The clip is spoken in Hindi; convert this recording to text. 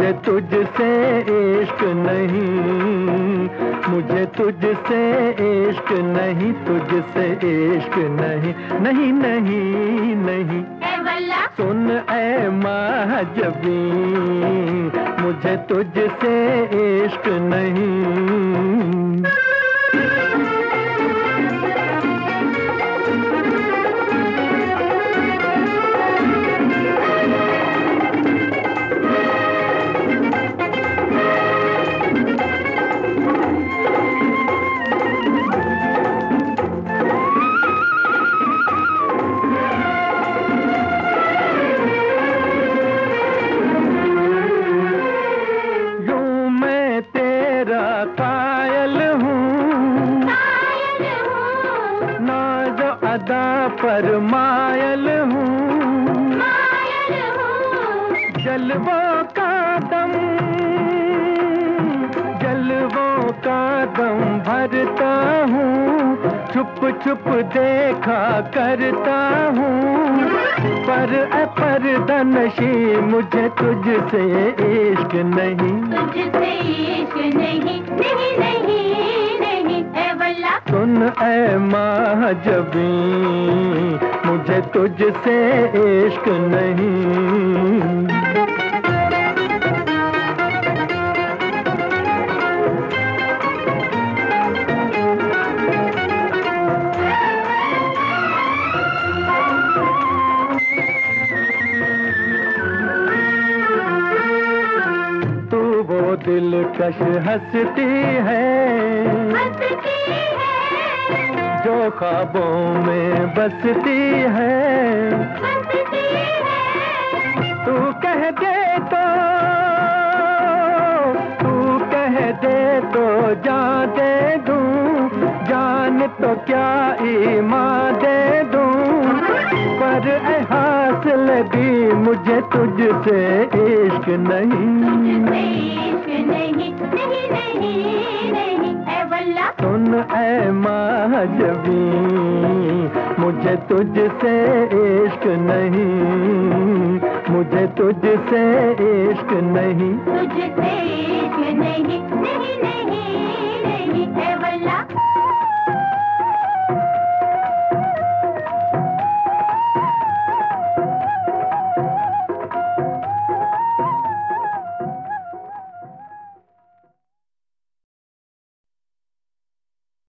मुझे तुझसे इश्क नहीं, मुझे तुझसे इश्क नहीं, तुझसे इश्क नहीं, नहीं नहीं नहीं। सुन ऐ महजबी, मुझे तुझसे इश्क नहीं। कायल हूँ, नाज़ अदा पर मायल हूँ, जलवों का दम, जलवों का दम भरता हूँ, छुप छुप देखा करता हूँ, पर्दा नशी मुझे तुझसे इश्क नहीं, तुझसे इश्क नहीं, नहीं नहीं नहीं ऐ वल्ला। सुन ऐ महजबी, मुझे तुझसे इश्क नहीं। दिलकश हंसती है, जो ख्वाबों में बसती है, तू कह दे तो, तू कह दे तो जान दे दूं, जान तो क्या ईमान दे दूं, पर ऐ हासिल दी मुझे तुझसे इश्क नहीं, सुन ऐ महजबी, मुझे तुझसे इश्क नहीं, मुझे तुझसे इश्क नहीं, तुझसे इश्क नहीं, नहीं नहीं नहीं।